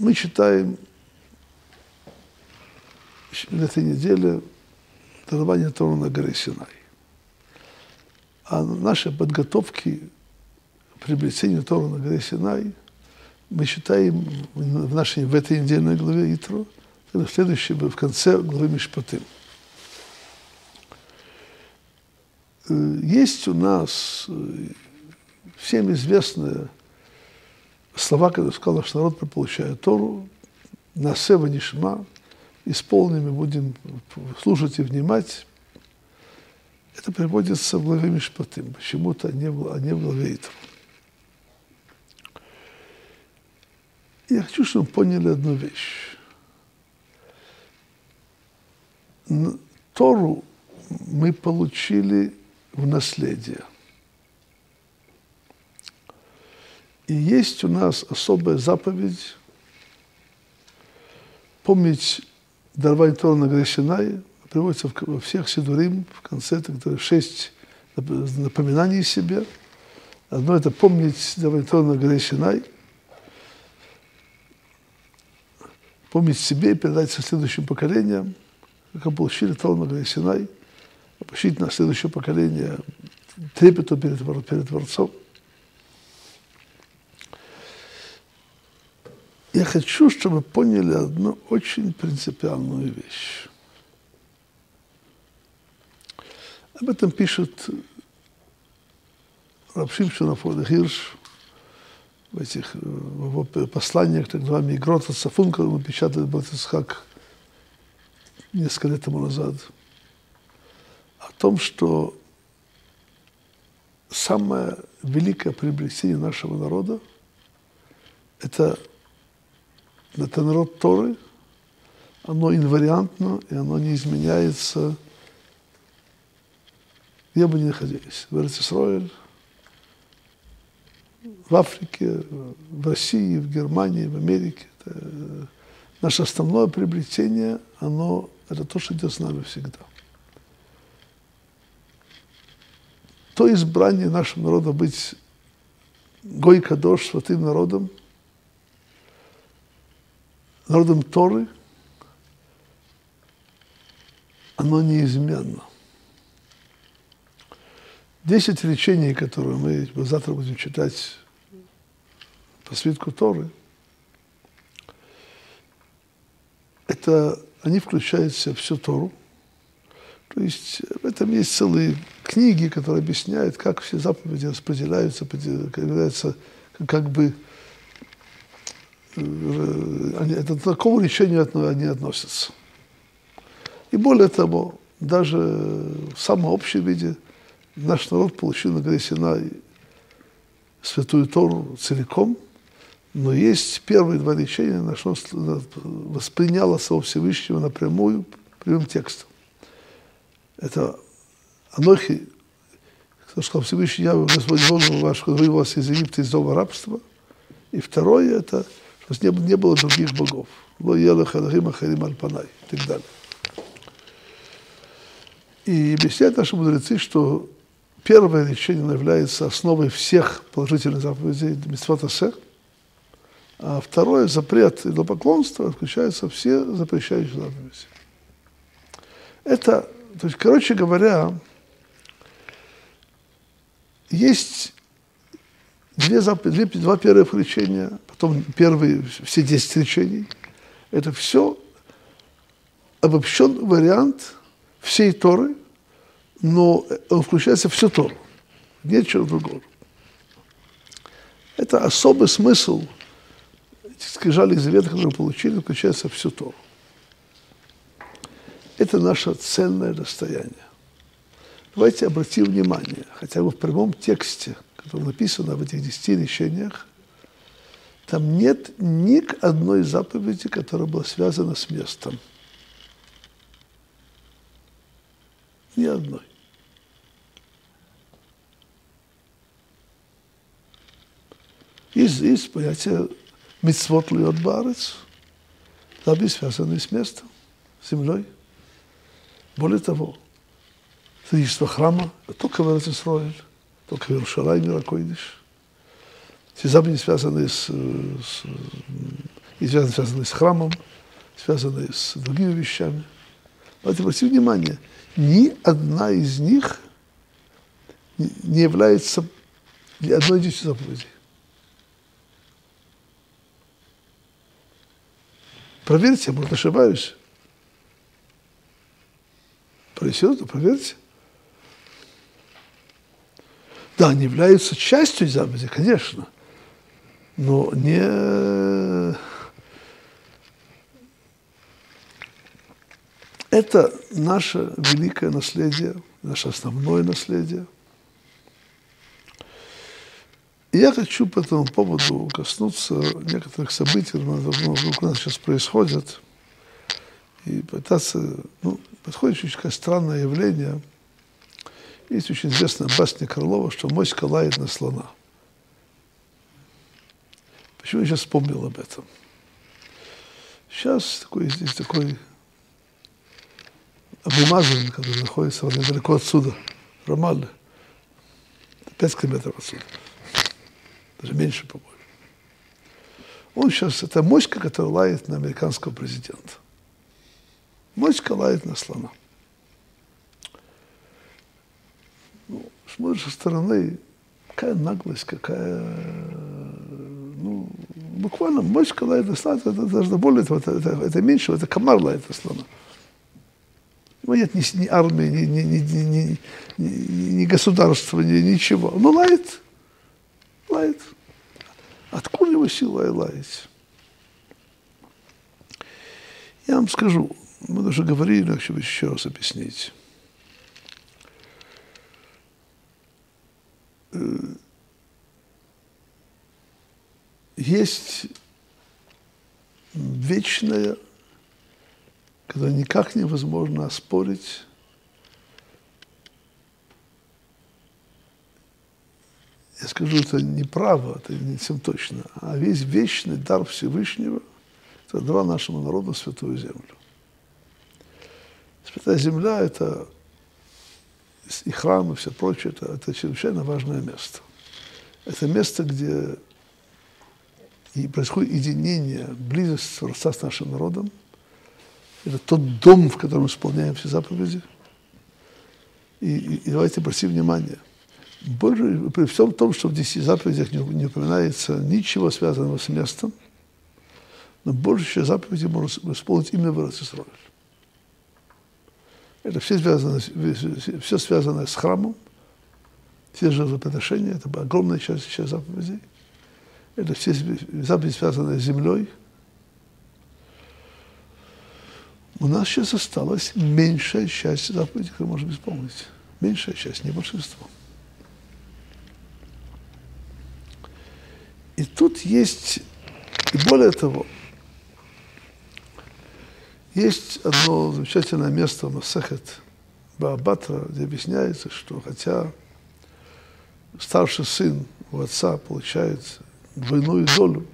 мы читаем на этой неделе дарование Торы на горе Синай. А наши подготовки к приобретению Торы на горе Синай мы читаем в этой недельной главе Итро, в следующей, в конце главы Мишпатим. Есть у нас всем известные слова, когда сказал, что народ получает Тору, «Насе ванишма», исполним и будем слушать и внимать. Это приводится в главе Мишпатим, почему-то не в главе Итро. Я хочу, чтобы вы поняли одну вещь. Тору мы получили в наследие. И есть у нас особая заповедь помнить дарование Торы на горе Синай, приводится во всех Сидурим, в конце, это 6 напоминаний себе. Одно – это помнить дарование Торы на горе Синай, помнить себе и передать со следующим поколениям, как мы получили Тору на горе Синай, обучить на следующее поколение трепету перед Творцом. Я хочу, чтобы вы поняли одну очень принципиальную вещь. Об этом пишет Рав Шимшон Афон Хирш в его посланиях, так называемых Игрот Цафун, которые он печатает Бейт Ицхак несколько лет тому назад, о том, что самое великое приобретение нашего народа – это народ Торы, оно инвариантно, и оно не изменяется, где бы ни находились. В Эрец-Исроэль, в Африке, в России, в Германии, в Америке. Наше основное приобретение, это то, что идет с нами всегда. То избрание нашего народа быть Гой Кадош, святым народом Торы, оно неизменно. 10 речений, которые мы завтра будем читать по свитку Торы, они включают в себя всю Тору. То есть в этом есть целые книги, которые объясняют, как все заповеди распределяются, как бы к такому решению они относятся. И более того, даже в самом общем виде наш народ получил на горе Синай Святую Тору целиком, но есть первые 2 речения, на что восприняло Слово Всевышнего напрямую, прямым текстом. Это Анохи, кто сказал Всевышний, я Господь Бог ваш, который вывел вас из Египта, из дома рабства. И второе, это что не было других богов. Ло елех элохим ахарим аль панай, и так далее. И объясняют наши мудрецы, что первое речение является основой всех положительных заповедей мицвот асе, а второе, запрет идолопоклонства, включаются все запрещающие заповеди. То есть, короче говоря, есть 2 первых речения, потом все 10 речений. Это все обобщенный вариант всей Торы, но он включается в всю Тору, ничего другого. Это особый смысл скрижалей завета, которые мы получили, включается в всю Тору. Это наше ценное достояние. Давайте обратим внимание, хотя бы в прямом тексте, который написано в этих 10 речениях, там нет ни одной заповеди, которая была связана с местом. Ни одной. Есть понятие мицвот льет баарец, заповеди, связанные с местом, с землей. Более того, строительство храма только в Эрец-Исроэль, только в Иерушалайме, Ир ха-Койдеш. Все заповеди, связанные с и связанные с храмом, связанные с другими вещами. Давайте обратите внимание, ни одна из них не является одной из 10 заповедей. Проверьте, может, ошибаюсь. Серьезно, проверьте. Да, они являются частью заповеди, конечно, но не... Это наше великое наследие, наше основное наследие. И я хочу по этому поводу коснуться некоторых событий, которые вокруг нас сейчас происходят, и пытаться, подходит очень такое странное явление. Есть очень известная басня Крылова, что моська лает на слона. Почему я сейчас вспомнил об этом? Сейчас здесь такой Абу Мазен, который находится недалеко отсюда, в Рамалле, 5 километров отсюда, даже меньше, по-моему. Он сейчас, это моська, которая лает на американского президента. Моська лает на слона. Смотришь со стороны, какая наглость, буквально моська лает на слона, это даже более того, это меньше, это комар лает на слона. Нет ни армии, ни государства, ничего. Но лает. Откуда его сила лаять? Я вам скажу, мы уже говорили, но хочу еще раз объяснить. Есть вечное, которое никак невозможно оспорить, я скажу, это не право, это не всем точно, а весь вечный дар Всевышнего, это дала нашему народу Святую Землю. Святая Земля – это и храм, и все прочее, это чрезвычайно важное место. Это место, где и происходит единение, близость Творца с нашим народом. Это тот дом, в котором исполняем все заповеди. И давайте обратим внимание. При всем том, что в 10 заповедях не упоминается ничего связанного с местом, но большая заповеди можно исполнить именно в Эрец-Исроэль. Это все связано с храмом, все жертвоприношения, это огромная часть заповедей. Это все заповеди, связанные с землей. У нас сейчас осталась меньшая часть заповедей, которую можем исполнить. Меньшая часть, не большинство. И тут есть, и более того, есть одно замечательное место в Масехет Баабатра, где объясняется, что хотя старший сын у отца получает двойную долю,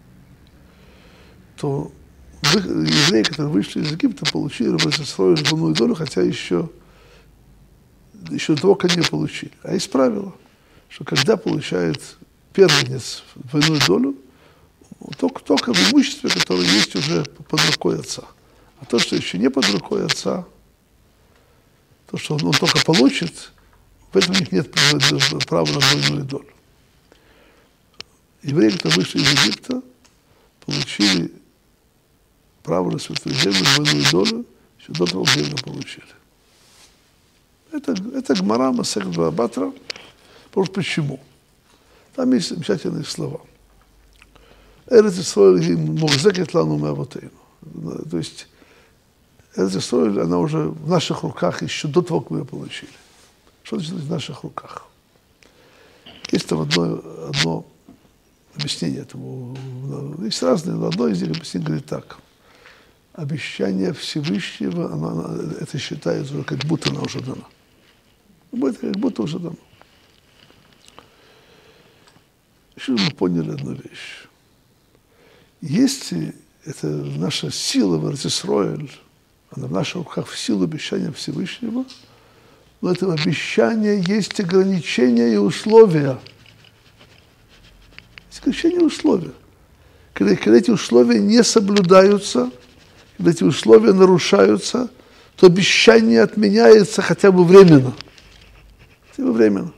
то евреи, которые вышли из Египта, получили в Эрец-Исроэль двойную долю, хотя еще до того, как не получили. А есть правило, что когда получает первенец двойную долю, только в имуществе, которое есть уже под рукой отца. А то, что еще не под рукой отца, то, что он только получит, в этом у них нет права на двойную долю. Евреи, которые вышли из Египта, получили право на Святую Землю, двойную долю, еще до того, как землю получили. Это Гмара Масехет Баабатра. Просто почему? Там есть замечательные слова. Эрец-Исроэль мухзекет лану меавотейну. То есть Эрец-Исроэль, она уже в наших руках еще до того, как мы ее получили. Что значит в наших руках? Есть там одно объяснение этому. Есть разные, но одно из них объяснение говорит так. Обещание Всевышнего, это считается уже, как будто она уже дана. Это как будто уже дано. Еще мы поняли одну вещь. Если это наша сила в Эрец-Исроэль, она в наших руках в силу обещания Всевышнего, но этого обещания есть ограничения и условия. Есть ограничения и условия. когда эти условия не соблюдаются, когда эти условия нарушаются, то обещание отменяется хотя бы временно. Хотя бы временно.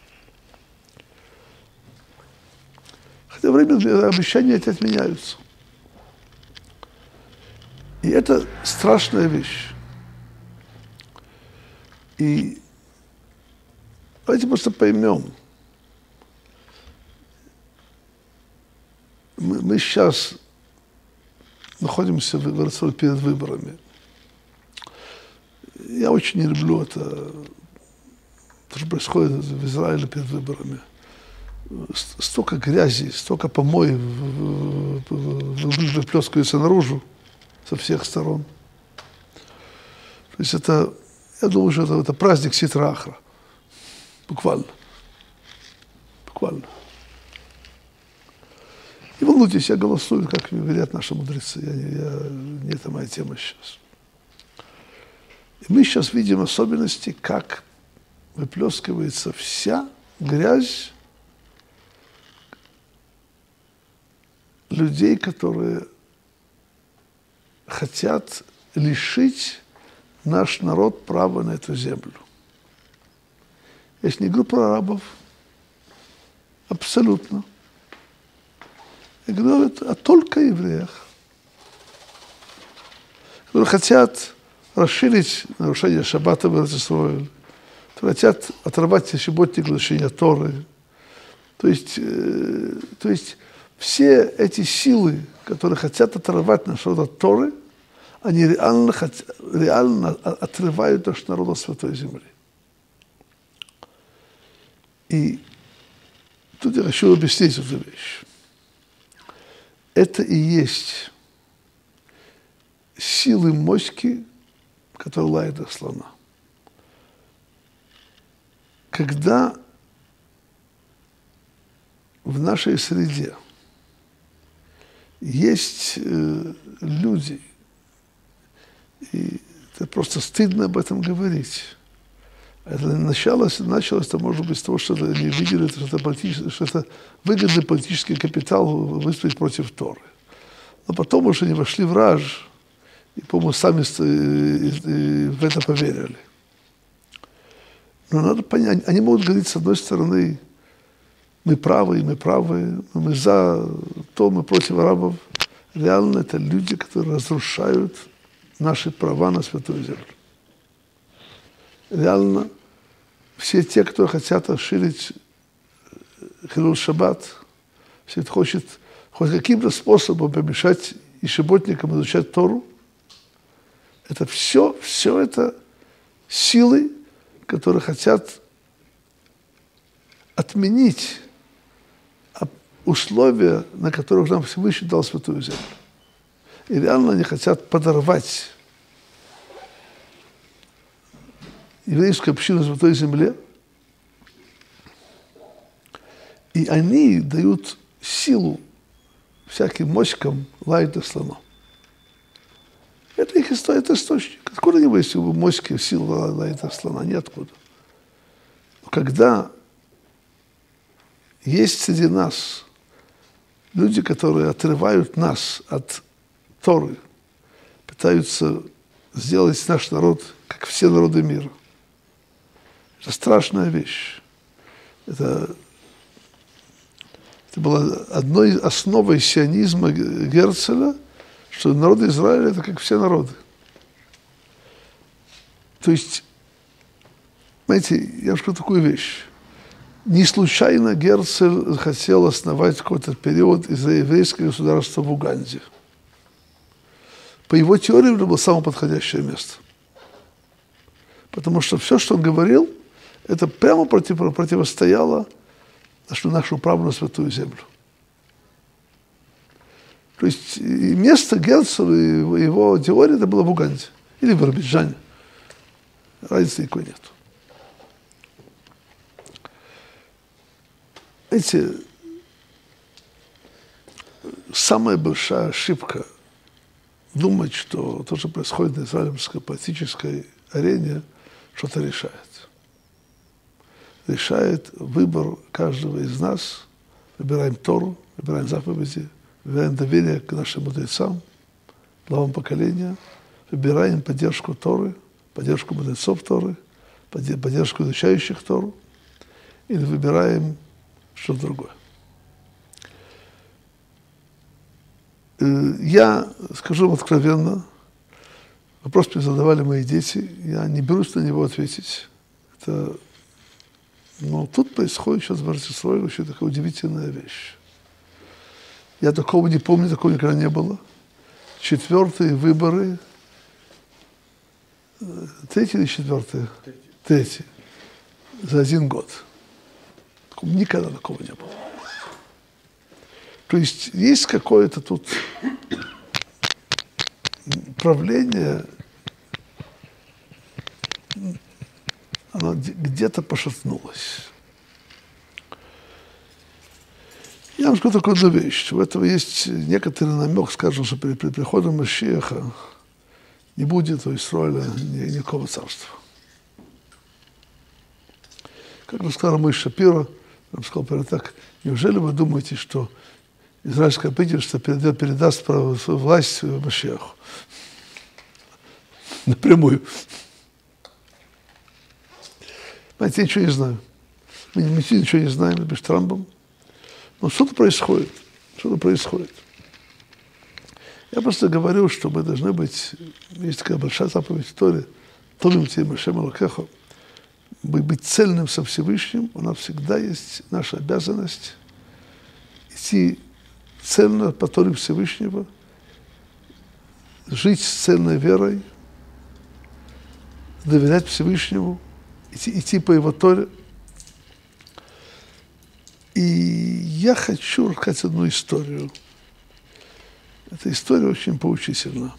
Хотя временно обещания эти отменяются. И это страшная вещь. И давайте просто поймем. Мы сейчас находимся перед выборами. Я очень не люблю это, то, что происходит в Израиле перед выборами. Столько грязи, столько помоев выплескивается наружу со всех сторон. То есть это, я думаю, что это праздник Ситра Ахра. Буквально. Буквально. Не волнуйтесь, я голосую, как говорят наши мудрецы. Не это моя тема сейчас. И мы сейчас видим особенности, как выплескивается вся грязь людей, которые хотят лишить наш народ права на эту землю. Я не говорю про арабов. Абсолютно. Я говорю только о евреях, которые хотят расширить нарушение шаббата в Эрец-Исроэль, которые хотят оторвать субботник для изучения Торы. То есть все эти силы, которые хотят оторвать наш народ от Торы, они реально отрывают наш народ от Святой Земли. И тут я хочу объяснить эту вещь. Это и есть силы моськи, которые лает до слона. Когда в нашей среде есть люди, и это просто стыдно об этом говорить. Это началось, это может быть с того, что они видели, что это выгодный политический капитал выступить против Торы. Но потом уже они вошли в раж, и, по-моему, сами в это поверили. Но надо понять, они могут говорить, с одной стороны, мы правы, мы за то, мы против арабов. Реально это люди, которые разрушают наши права на Святую Землю. Реально, все те, кто хотят расширить Хилул Шаббат, все это хочет хоть каким-то способом помешать и субботникам изучать Тору, это все это силы, которые хотят отменить условия, на которых нам Всевышний дал Святую Землю. И реально они хотят подорвать еврейскую общину на Святой Земле, и они дают силу всяким моськам лаять на слона. Это их источник. Откуда они есть моськи силу лаять на слона? Ниоткуда. Но когда есть среди нас люди, которые отрывают нас от Торы, пытаются сделать наш народ, как все народы мира. Это страшная вещь. Это было одной основой сионизма Герцеля, что народы Израиля – это как все народы. То есть, знаете, я вам скажу такую вещь. Не случайно Герцель хотел основать в какой-то период еврейское государство в Уганде. По его теории это было самое подходящее место. Потому что все, что он говорил, это прямо противостояло нашему праву на Святую Землю. То есть место Герцеля, его теории, это было в Уганде или в Азербайджане. Разницы никакой нет. Знаете, самая большая ошибка думать, что то, что происходит на израильской политической арене, что-то решает. Решает выбор каждого из нас. Выбираем Тору, выбираем заповеди, выбираем доверие к нашим мудрецам, главам поколения, выбираем поддержку Торы, поддержку мудрецов Торы, поддержку изучающих Тору, или выбираем что-то другое. Я скажу вам откровенно, вопрос мне задавали мои дети, я не берусь на него ответить. Но тут происходит сейчас в Иерусалиме очень такая удивительная вещь. Я такого не помню, такого никогда не было. 4-е выборы, 3-е или 4-е? 3-е. За 1 год. Никогда такого не было. То есть какое-то тут правление, оно где-то пошатнулось. Я вам скажу такую одну вещь. У этого есть некоторый намек, скажем, что при приходом Машиаха не будет у Израиля никакого царства. Как рассказал мой Шапиро, он сказал прямо так: неужели вы думаете, что израильское правительство передаст свою власть Машиаху? Напрямую. Знаете, я ничего не знаю. Мы ничего не знаем без Трампом. Но что-то происходит. Что-то происходит. Я просто говорю, что мы должны быть, есть такая большая заповедь в Торе, «Томим тебе Машем Элокеха», быть цельным со Всевышним, у нас всегда есть наша обязанность идти цельно по Торе Всевышнего, жить с цельной верой, доверять Всевышнему, идти по Его Торе. И я хочу рассказать одну историю. Эта история очень поучительна.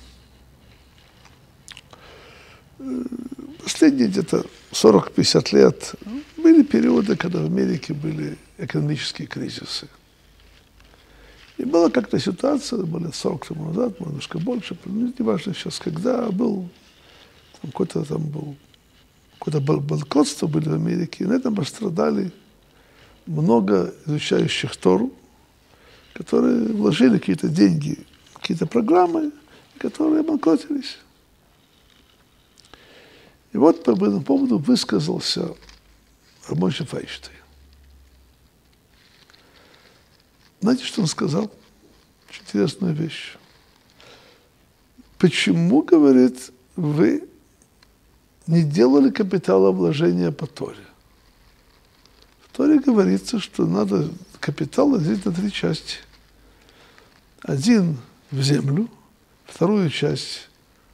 Последние где-то 40-50 лет были периоды, когда в Америке были экономические кризисы. И была как-то ситуация, было 40 лет назад, немножко больше, не важно сейчас, когда был какое-то банкротство были в Америке, и на этом пострадали много изучающих Тору, которые вложили какие-то деньги, какие-то программы, которые обанкротились. И вот по этому поводу высказался Мойше Файнштейн. Знаете, что он сказал? Очень интересную вещь. Почему, говорит, вы не делали капиталовложения по Торе? В Торе говорится, что надо капитал разделить на 3 части. 1 в землю, 2 часть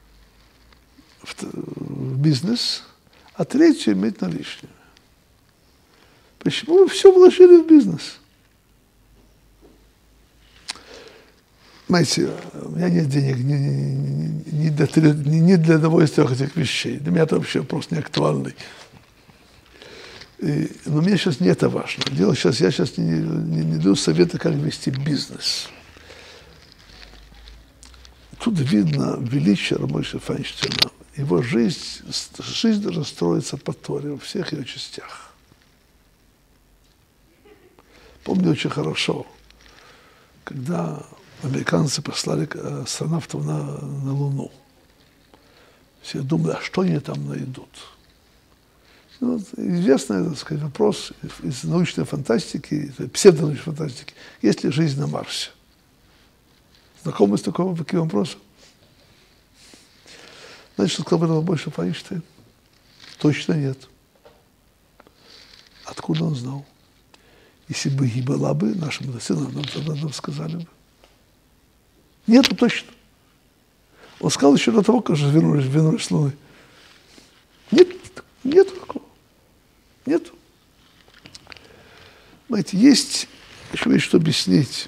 в бизнес, а 3 иметь наличными. Почему вы все вложили в бизнес? Знаете, у меня нет денег ни для одного из 3 этих вещей. Для меня это вообще вопрос не актуальный. Но мне сейчас не это важно. Я сейчас не даю совета, как вести бизнес. Тут видно величие Мойше Файнштейна. Его жизнь должна строиться по Торе во всех ее частях. Помню очень хорошо, когда американцы послали астронавтов на Луну. Все думали, а что они там найдут? Вот, известный, так сказать, вопрос из научной фантастики, псевдонаучной фантастики, есть ли жизнь на Марсе? Знакомы с таким вопросом? Знаете, что сказал Мойше Файнштейн? Точно нет. Откуда он знал? Если бы и была бы, наши мудрецы нам сказали бы. Нету точно. Он сказал еще до того, как же вернулись с Луны. Нету такого. Нету. Знаете, есть, еще есть что объяснить.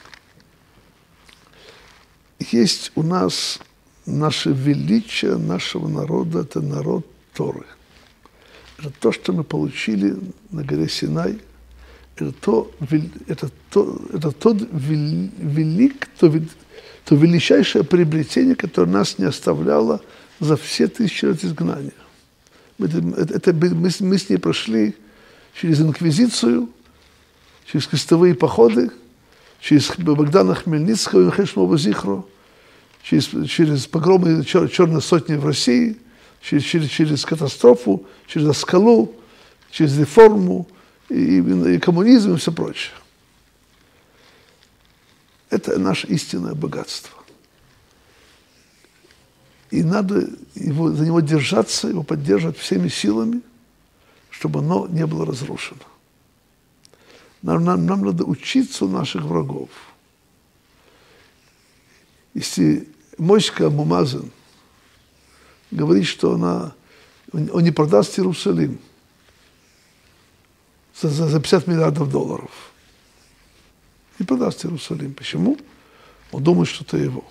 Есть у нас наше величие нашего народа, это народ Торы. Это то, что мы получили на горе Синай. Это то величайшее приобретение, которое нас не оставляло за все 1000 лет изгнания. Мы с ней прошли через инквизицию, через крестовые походы, через Богдана Хмельницкого и Михаила Шмова-Зихро, через погромы Черной сотни в России, через катастрофу, через Аскалу, через реформу и коммунизм и все прочее. Это наше истинное богатство. И надо за него держаться, его поддерживать всеми силами, чтобы оно не было разрушено. Нам надо учиться у наших врагов. Если Моська Мумазин говорит, что он не продаст Иерусалим за 50 миллиардов долларов. Не продаст Иерусалим. Почему? Он думает, что это его.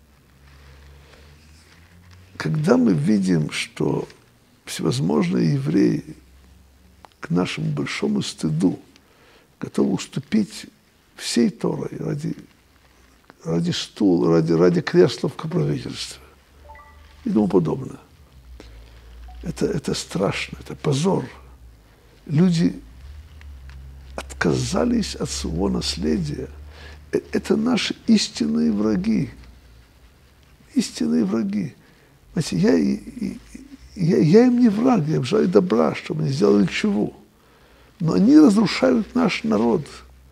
Когда мы видим, что всевозможные евреи к нашему большому стыду готовы уступить всей Торой ради стула, ради кресла в правительстве и тому подобное. Это страшно, это позор. Люди отказались от своего наследия. Это наши истинные враги. Истинные враги. Знаете, я им не враг, я им желаю добра, чтобы они сделали чего. Но они разрушают наш народ.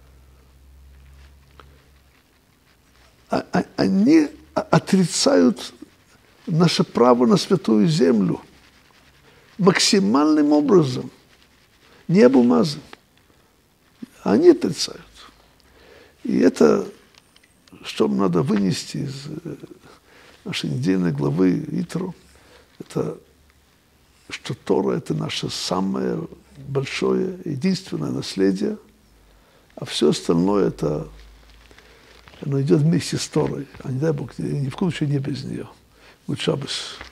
Они отрицают наше право на святую землю максимальным образом, не обумазом. Они отрицают. И это, что надо вынести из нашей недельной главы Итро, это что Тора – это наше самое большое, единственное наследие, а все остальное оно идет вместе с Торой, а не дай Бог, ни в коем случае не без нее. Гуд шаббос.